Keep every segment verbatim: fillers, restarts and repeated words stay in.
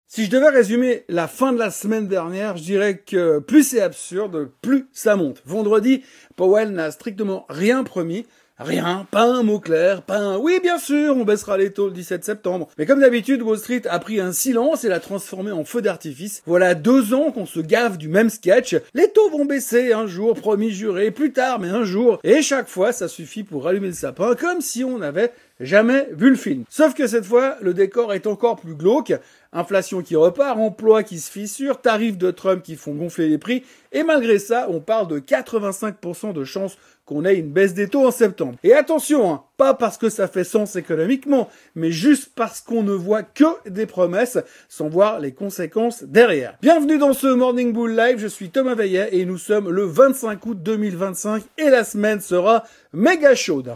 Si je devais résumer la fin de la semaine dernière, je dirais que plus c'est absurde, plus ça monte. Vendredi, Powell n'a strictement rien promis. Rien, pas un mot clair, pas un « oui, bien sûr, on baissera les taux le dix-sept septembre ». Mais comme d'habitude, Wall Street a pris un silence et l'a transformé en feu d'artifice. Voilà deux ans qu'on se gave du même sketch. Les taux vont baisser un jour, promis, juré, plus tard, mais un jour. Et chaque fois, ça suffit pour rallumer le sapin, comme si on n'avait jamais vu le film. Sauf que cette fois, le décor est encore plus glauque. Inflation qui repart, emploi qui se fissure, tarifs de Trump qui font gonfler les prix. Et malgré ça, on parle de quatre-vingt-cinq pour cent de chances qu'on ait une baisse des taux en septembre. Et attention, hein, pas parce que ça fait sens économiquement, mais juste parce qu'on ne voit que des promesses sans voir les conséquences derrière. Bienvenue dans ce Morning Bull Live, je suis Thomas Veillet et nous sommes le vingt-cinq août deux mille vingt-cinq et la semaine sera méga chaude.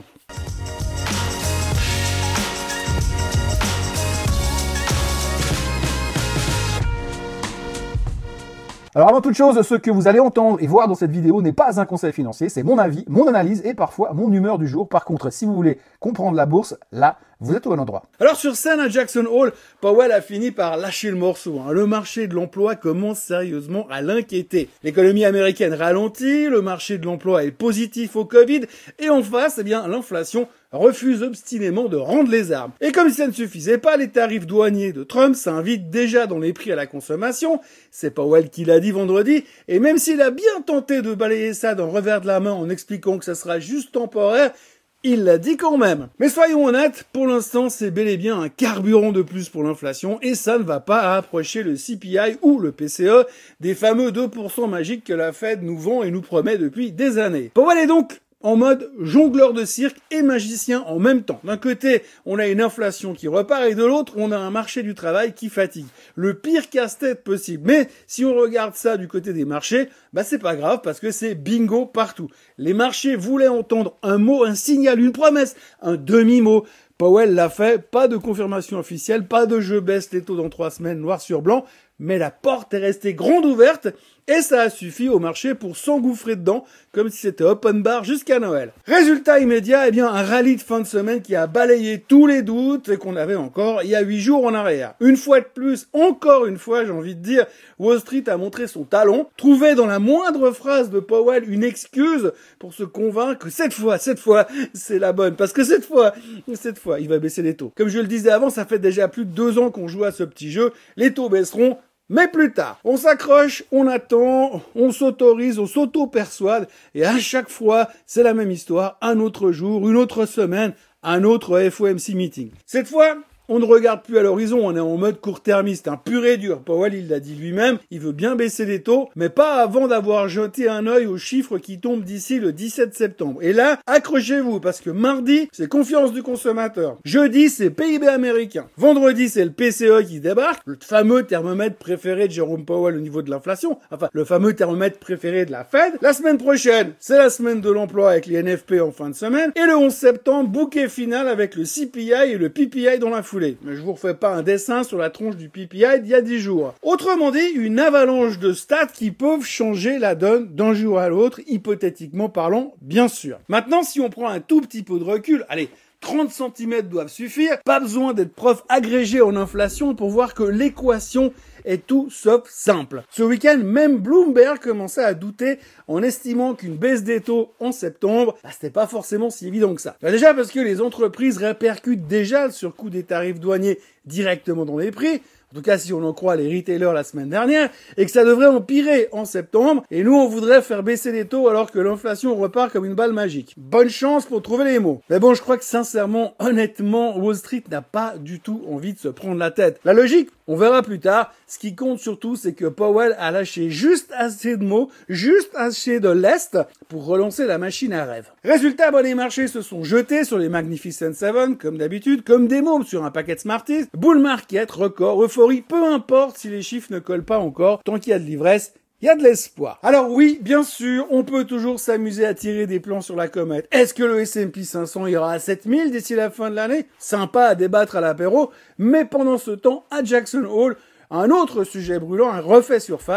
Alors avant toute chose, ce que vous allez entendre et voir dans cette vidéo n'est pas un conseil financier, c'est mon avis, mon analyse et parfois mon humeur du jour. Par contre, si vous voulez comprendre la bourse, là, vous êtes au bon endroit. Alors sur scène à Jackson Hole, Powell a fini par lâcher le morceau. Hein. Le marché de l'emploi commence sérieusement à l'inquiéter. L'économie américaine ralentit, le marché de l'emploi est positif au Covid et en face, eh bien, l'inflation refuse obstinément de rendre les armes. Et comme si ça ne suffisait pas, les tarifs douaniers de Trump s'invitent déjà dans les prix à la consommation. C'est Powell qui l'a dit vendredi. Et même s'il a bien tenté de balayer ça d'un revers de la main en expliquant que ça sera juste temporaire, il l'a dit quand même. Mais soyons honnêtes, pour l'instant, c'est bel et bien un carburant de plus pour l'inflation et ça ne va pas approcher le C P I ou le P C E, des fameux deux pour cent magiques que la Fed nous vend et nous promet depuis des années. Powell est donc en mode jongleur de cirque et magicien en même temps. D'un côté, on a une inflation qui repart et de l'autre, on a un marché du travail qui fatigue. Le pire casse-tête possible. Mais si on regarde ça du côté des marchés, bah c'est pas grave parce que c'est bingo partout. Les marchés voulaient entendre un mot, un signal, une promesse, un demi-mot. Powell l'a fait, pas de confirmation officielle, pas de je baisse les taux dans trois semaines noir sur blanc, mais la porte est restée grande ouverte et ça a suffi au marché pour s'engouffrer dedans comme si c'était open bar jusqu'à Noël. Résultat immédiat, eh bien un rallye de fin de semaine qui a balayé tous les doutes et qu'on avait encore il y a huit jours en arrière. Une fois de plus, encore une fois, j'ai envie de dire, Wall Street a montré son talon, trouvé dans la moindre phrase de Powell une excuse pour se convaincre que cette fois, cette fois, c'est la bonne. Parce que cette fois, cette fois, il va baisser les taux. Comme je le disais avant, ça fait déjà plus de deux ans qu'on joue à ce petit jeu. Les taux baisseront. Mais plus tard, on s'accroche, on attend, on s'autorise, on s'auto-persuade, et à chaque fois, c'est la même histoire, un autre jour, une autre semaine, un autre F O M C meeting. Cette fois, on ne regarde plus à l'horizon, on est en mode court-termiste, un pur et dur. Powell, il l'a dit lui-même, il veut bien baisser les taux, mais pas avant d'avoir jeté un œil aux chiffres qui tombent d'ici le dix-sept septembre. Et là, accrochez-vous, parce que mardi, c'est confiance du consommateur. Jeudi, c'est P I B américain. Vendredi, c'est le P C E qui débarque, le fameux thermomètre préféré de Jérôme Powell au niveau de l'inflation, enfin, le fameux thermomètre préféré de la Fed. La semaine prochaine, c'est la semaine de l'emploi avec les N F P en fin de semaine, et le onze septembre, bouquet final avec le C P I et le P P I dans la foulée. Mais je vous refais pas un dessin sur la tronche du P P I d'il y a dix jours. Autrement dit, une avalanche de stats qui peuvent changer la donne d'un jour à l'autre, hypothétiquement parlant, bien sûr. Maintenant, si on prend un tout petit peu de recul, allez, trente centimètres doivent suffire, pas besoin d'être prof agrégé en inflation pour voir que l'équation est tout sauf simple. Ce week-end, même Bloomberg commençait à douter en estimant qu'une baisse des taux en septembre, bah, c'était pas forcément si évident que ça. Bah, déjà parce que les entreprises répercutent déjà le surcoût des tarifs douaniers directement dans les prix, en tout cas si on en croit les retailers la semaine dernière, et que ça devrait empirer en septembre, et nous on voudrait faire baisser les taux alors que l'inflation repart comme une balle magique. Bonne chance pour trouver les mots. Mais bon, je crois que sincèrement, honnêtement, Wall Street n'a pas du tout envie de se prendre la tête. La logique, on verra plus tard. Ce qui compte surtout, c'est que Powell a lâché juste assez de mots, juste assez de lest pour relancer la machine à rêve. Résultat, bah, les marchés se sont jetés sur les Magnificent Seven, comme d'habitude, comme des mômes sur un paquet de Smarties. Bull market, record, euphorie, peu importe si les chiffres ne collent pas encore, tant qu'il y a de l'ivresse, il y a de l'espoir. Alors oui, bien sûr, on peut toujours s'amuser à tirer des plans sur la comète. Est-ce que le S and P cinq cents ira à sept mille d'ici la fin de l'année? Sympa à débattre à l'apéro, mais pendant ce temps, à Jackson Hole, un autre sujet brûlant a refait surface,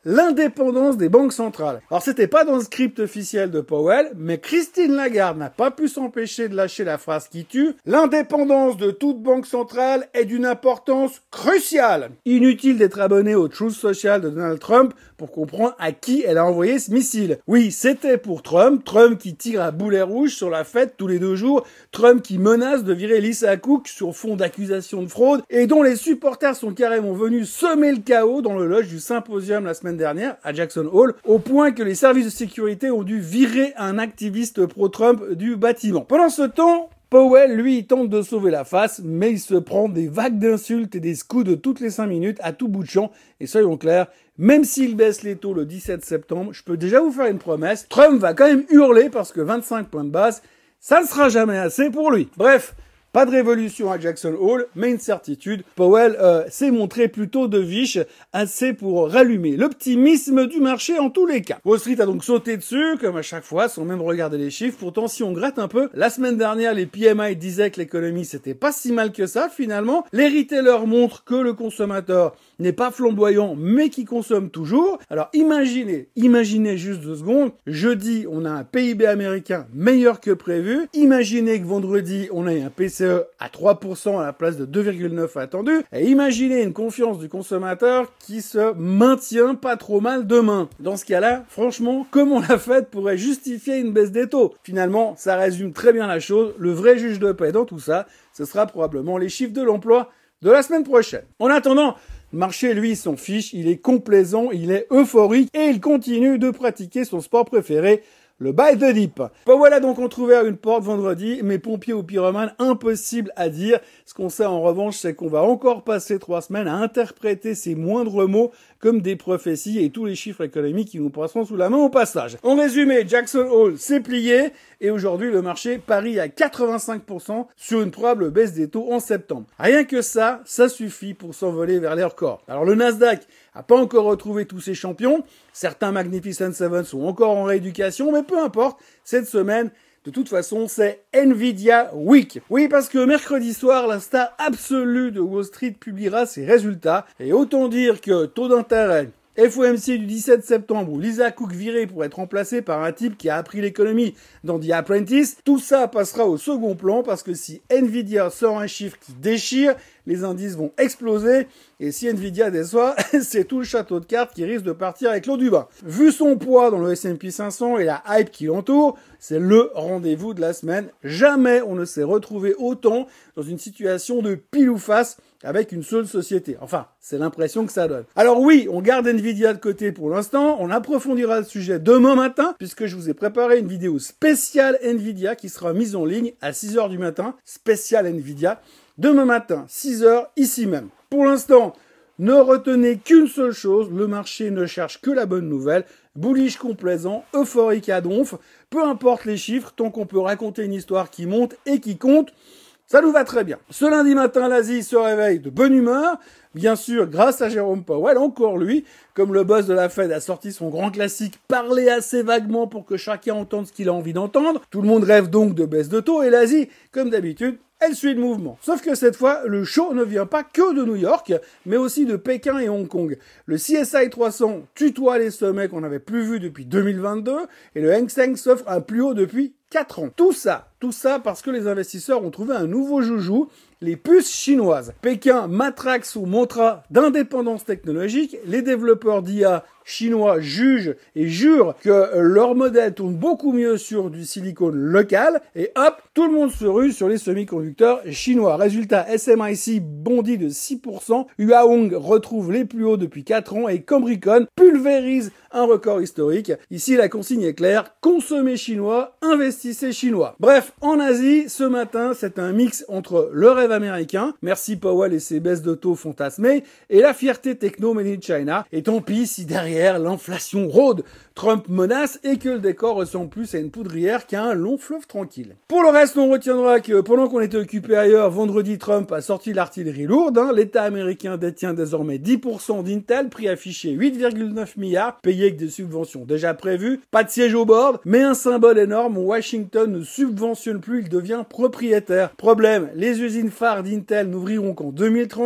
l'indépendance des banques centrales. Alors c'était pas dans le script officiel de Powell, mais Christine Lagarde n'a pas pu s'empêcher de lâcher la phrase qui tue. L'indépendance de toute banque centrale est d'une importance cruciale. Inutile d'être abonné au Truth Social de Donald Trump pour comprendre à qui elle a envoyé ce missile. Oui, c'était pour Trump, Trump qui tire à boulet rouge sur la fête tous les deux jours, Trump qui menace de virer Lisa Cook sur fond d'accusations de fraude et dont les supporters sont carrément venus semer le chaos dans le lodge du symposium la semaine dernière à Jackson Hole, au point que les services de sécurité ont dû virer un activiste pro-Trump du bâtiment. Pendant ce temps, Powell, lui, il tente de sauver la face, mais il se prend des vagues d'insultes et des scouts de toutes les cinq minutes à tout bout de champ. Et soyons clairs, même s'il baisse les taux le dix-sept septembre, je peux déjà vous faire une promesse, Trump va quand même hurler parce que vingt-cinq points de base, ça ne sera jamais assez pour lui. Bref, pas de révolution à Jackson Hole, mais une certitude. Powell euh, s'est montré plutôt de viche, assez pour rallumer l'optimisme du marché en tous les cas. Wall Street a donc sauté dessus, comme à chaque fois, sans même regarder les chiffres. Pourtant, si on gratte un peu, la semaine dernière, les P M I disaient que l'économie, c'était pas si mal que ça, finalement. Les retailers montrent que le consommateur n'est pas flamboyant, mais qui consomme toujours. Alors imaginez, imaginez juste deux secondes, jeudi, on a un P I B américain meilleur que prévu. Imaginez que vendredi, on a un P C E à trois pour cent à la place de deux virgule neuf attendu. Et imaginez une confiance du consommateur qui se maintient pas trop mal demain. Dans ce cas-là, franchement, comment la Fed pourrait justifier une baisse des taux? Finalement, ça résume très bien la chose. Le vrai juge de paix dans tout ça, ce sera probablement les chiffres de l'emploi de la semaine prochaine. En attendant, le marché, lui, s'en fiche, il est complaisant, il est euphorique et il continue de pratiquer son sport préféré, le buy the dip. Powell a donc entrouvert une porte vendredi, mais pompiers ou pyromanes, impossible à dire. Ce qu'on sait en revanche, c'est qu'on va encore passer trois semaines à interpréter ces moindres mots comme des prophéties et tous les chiffres économiques qui nous passeront sous la main au passage. En résumé, Jackson Hole s'est plié et aujourd'hui le marché parie à quatre-vingt-cinq pour cent sur une probable baisse des taux en septembre. Rien que ça, ça suffit pour s'envoler vers les records. Alors le Nasdaq a pas encore retrouvé tous ses champions, certains Magnificent Seven sont encore en rééducation, mais peu importe, cette semaine, de toute façon, c'est Nvidia Week. Oui, parce que mercredi soir, la star absolue de Wall Street publiera ses résultats. Et autant dire que taux d'intérêt, F O M C du dix-sept septembre où Lisa Cook virée pour être remplacée par un type qui a appris l'économie dans The Apprentice, tout ça passera au second plan parce que si Nvidia sort un chiffre qui déchire, les indices vont exploser et si Nvidia déçoit, c'est tout le château de cartes qui risque de partir avec l'eau du bain. Vu son poids dans le S and P cinq cents et la hype qui l'entoure, c'est le rendez-vous de la semaine. Jamais on ne s'est retrouvé autant dans une situation de pile ou face avec une seule société. Enfin, c'est l'impression que ça donne. Alors oui, on garde Nvidia de côté pour l'instant, on approfondira le sujet demain matin, puisque je vous ai préparé une vidéo spéciale Nvidia qui sera mise en ligne à six heures du matin, spéciale Nvidia, demain matin, six heures, ici même. Pour l'instant, ne retenez qu'une seule chose, le marché ne cherche que la bonne nouvelle, bullish complaisant, euphorique à donf, peu importe les chiffres, tant qu'on peut raconter une histoire qui monte et qui compte, ça nous va très bien. Ce lundi matin, l'Asie se réveille de bonne humeur, bien sûr grâce à Jérôme Powell, encore lui, comme le boss de la Fed a sorti son grand classique « Parler assez vaguement pour que chacun entende ce qu'il a envie d'entendre ». Tout le monde rêve donc de baisse de taux et l'Asie, comme d'habitude, elle suit le mouvement. Sauf que cette fois, le show ne vient pas que de New York, mais aussi de Pékin et Hong Kong. Le C S I trois cents tutoie les sommets qu'on n'avait plus vus depuis deux mille vingt-deux et le Hang Seng s'offre un plus haut depuis quatre ans. Tout ça, tout ça parce que les investisseurs ont trouvé un nouveau joujou, les puces chinoises. Pékin matraque son mantra d'indépendance technologique, les développeurs d'I A chinois jugent et jurent que leur modèle tourne beaucoup mieux sur du silicone local et hop, tout le monde se rue sur les semi-conducteurs chinois. Résultat, S M I C bondit de six pour cent, Huawei retrouve les plus hauts depuis quatre ans et Cambricon pulvérise un record historique. Ici, la consigne est claire, consommez chinois, investissez chinois. Bref, en Asie, ce matin, c'est un mix entre le rêve américain, merci Powell et ses baisses de taux fantasmées, et la fierté techno made in China. Et tant pis si derrière l'inflation rôde, Trump menace et que le décor ressemble plus à une poudrière qu'à un long fleuve tranquille. Pour le reste, on retiendra que pendant qu'on était occupé ailleurs, vendredi, Trump a sorti l'artillerie lourde. Hein. L'État américain détient désormais dix pour cent d'Intel, prix affiché huit virgule neuf milliards, payé avec des subventions déjà prévues. Pas de siège au board, mais un symbole énorme. Washington ne subventionne plus, il devient propriétaire. Problème, les usines phares d'Intel n'ouvriront qu'en deux mille trente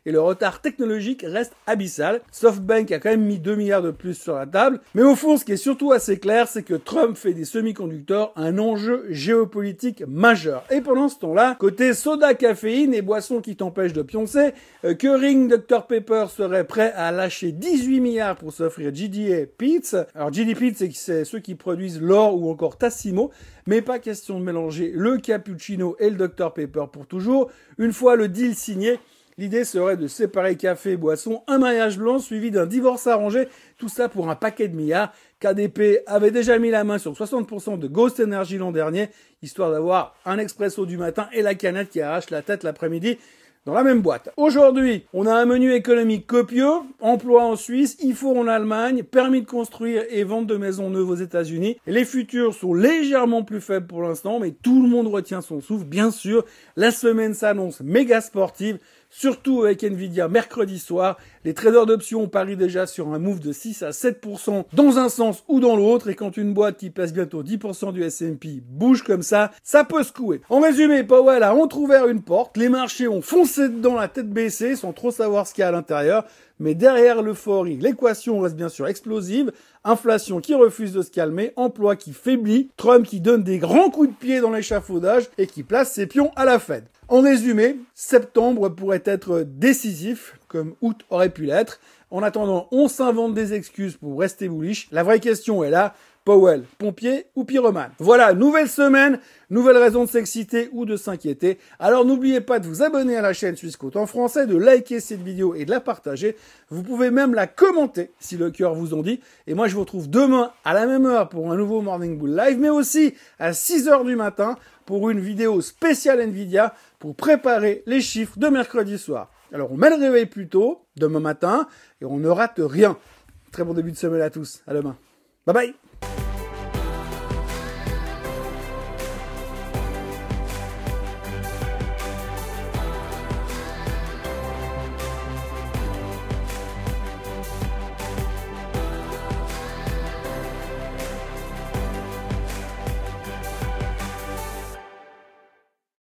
et le retard technologique reste abyssal. SoftBank a quand même mis deux milliards de plus sur la table. Mais au fond, ce qui est surtout assez clair, c'est que Trump fait des semi-conducteurs un enjeu géopolitique majeur. Et pendant ce temps-là, côté soda, caféine et boissons qui t'empêchent de pioncer, euh, Keurig docteur Pepper serait prêt à lâcher dix-huit milliards pour s'offrir G D A Peet's. Alors G D Peet's, c'est ceux qui produisent l'or ou encore Tassimo, mais pas question de mélanger le cappuccino et le docteur Pepper pour toujours. Une fois le deal signé, l'idée serait de séparer café et boisson, un mariage blanc suivi d'un divorce arrangé, tout ça pour un paquet de milliards. K D P avait déjà mis la main sur soixante pour cent de Ghost Energy l'an dernier, histoire d'avoir un expresso du matin et la canette qui arrache la tête l'après-midi dans la même boîte. Aujourd'hui, on a un menu économique copieux, emploi en Suisse, I F O en Allemagne, permis de construire et vente de maisons neuves aux États-Unis. Les futurs sont légèrement plus faibles pour l'instant, mais tout le monde retient son souffle. Bien sûr, la semaine s'annonce méga sportive, surtout avec Nvidia mercredi soir. Les traders d'options parient déjà sur un move de six à sept pour cent dans un sens ou dans l'autre, et quand une boîte qui pèse bientôt dix pour cent du S and P bouge comme ça, ça peut secouer. En résumé, Powell a entrouvert une porte, les marchés ont foncé dedans la tête baissée sans trop savoir ce qu'il y a à l'intérieur, mais derrière l'euphorie, l'équation reste bien sûr explosive, inflation qui refuse de se calmer, emploi qui faiblit, Trump qui donne des grands coups de pied dans l'échafaudage et qui place ses pions à la Fed. En résumé, septembre pourrait être décisif, comme août aurait pu l'être. En attendant, on s'invente des excuses pour rester bullish. La vraie question est là, Powell, pompier ou pyromane? Voilà, nouvelle semaine, nouvelle raison de s'exciter ou de s'inquiéter. Alors n'oubliez pas de vous abonner à la chaîne Swissquote en français, de liker cette vidéo et de la partager. Vous pouvez même la commenter si le cœur vous en dit. Et moi je vous retrouve demain à la même heure pour un nouveau Morning Bull Live, mais aussi à six heures du matin pour une vidéo spéciale Nvidia pour préparer les chiffres de mercredi soir. Alors on met le réveil plus tôt, demain matin, et on ne rate rien. Très bon début de semaine à tous. À demain. Bye bye.